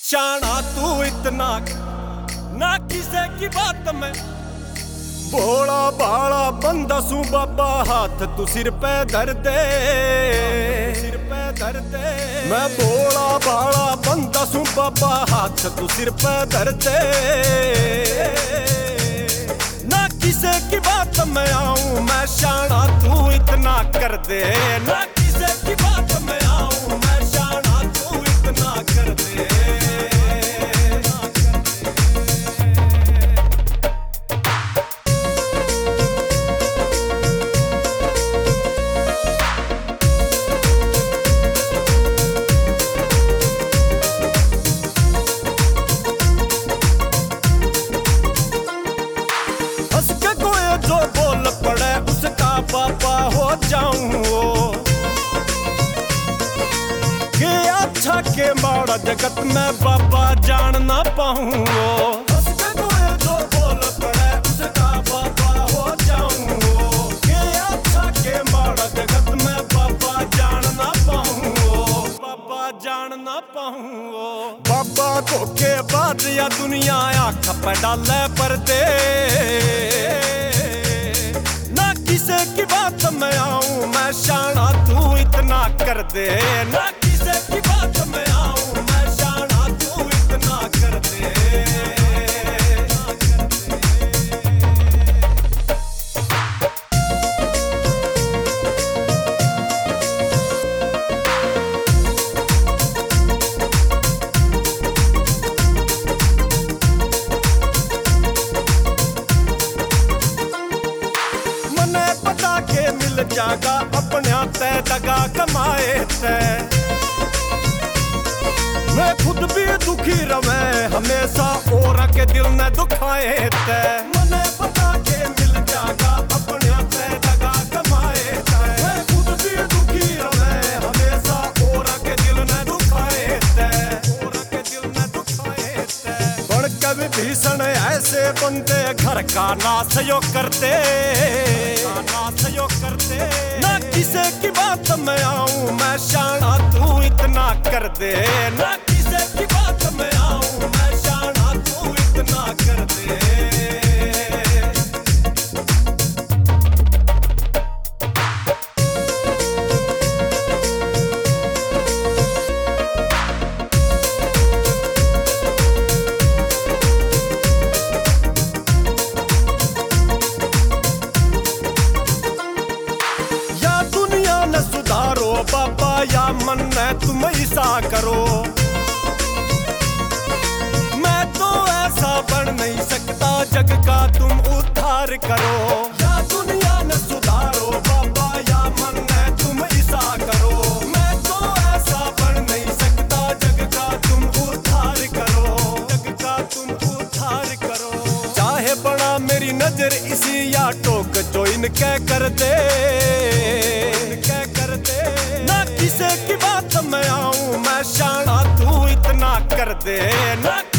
शाना तू इतना ना किसे की बात में, भोला भाला बंदा सू बाबा हाथ तू सिर पे धर दे, सिर पे धर दे। मैं भोला भाला बंदा सू बाबा हाथ तू सिर पे धर दे, ना किसे की बात में आऊं मैं शाना तू इतना कर दे, ना किसे की बात में आऊं मैं शाना तू इतना कर दे। जो बोल पड़े उसका बाबा हो जाऊं, के अच्छा के माड़ा जगत में बाबा जान ना पाऊं। जो बोल पड़े उसका बाबा हो जाऊं, के अच्छा के माड़ा जगत में बाबा जान ना पाऊं, बाबा जान ना पाऊं। बाबा धोखेबाज या दुनिया आँख पे डाले पर्दे, किसे की बात में आऊं मैं शाना तू इतना कर दे, ना किसे की बात में आऊं मैं शाना तू इतना कर दे। मिल जागा अपने ते दगा कमाए ते, मैं खुद भी दुखी रवे हमेशा और के दिल ने दुखाए ते। मने पता के मिल जागा अपने ते दगा कमाए ते, मैं खुद भी दुखी रवे हमेशा और के दिल ने दुखाए ते, और के दिल ने दुखाए ते। बड़ कवि भीषण ऐसे बंदे घर का नाश यो करते, ना किसे की बात में आऊं मैं शाना तू इतना कर दे, ना किसे की बात में आऊं मैं शाना तू इतना कर दे। सुधारो बाबा या मन में तुम ऐसा करो, मैं तो ऐसा बन नहीं सकता जग का तुम उद्धार करो। या दुनिया न सुधारो बाबा या मन में तुम ऐसा करो, मैं तो ऐसा बन नहीं सकता जग का तुम उद्धार करो, जग का तुम उद्धार करो। चाहे बड़ा मेरी नजर इसी या टोक जो इनके कर दे, ना किसे की बात में आऊं मैं शाना तू इतना कर दे, ना